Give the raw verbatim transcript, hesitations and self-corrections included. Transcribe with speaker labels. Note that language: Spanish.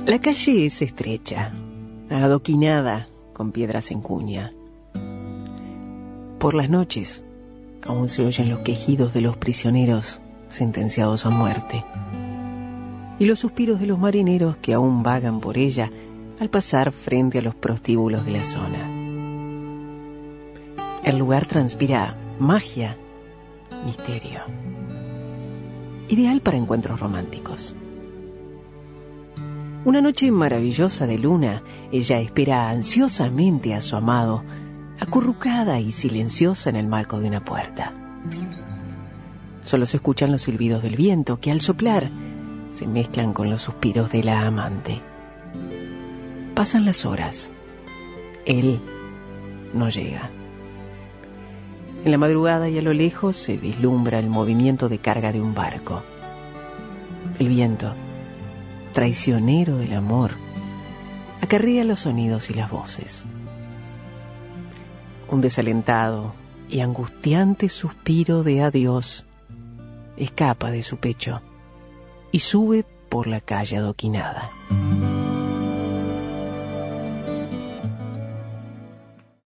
Speaker 1: La calle es estrecha, adoquinada con piedras en cuña. Por las noches aún se oyen los quejidos de los prisioneros sentenciados a muerte y los suspiros de los marineros que aún vagan por ella al pasar frente a los prostíbulos de la zona. El lugar transpira magia, misterio, ideal para encuentros románticos. Una noche maravillosa de luna, ella espera ansiosamente a su amado, acurrucada y silenciosa en el marco de una puerta. Solo se escuchan los silbidos del viento que al soplar se mezclan con los suspiros de la amante. Pasan las horas. Él no llega. En la madrugada y a lo lejos se vislumbra el movimiento de carga de un barco. El viento, traicionero del amor, acarrea los sonidos y las voces. Un desalentado y angustiante suspiro de adiós escapa de su pecho y sube por la calle adoquinada.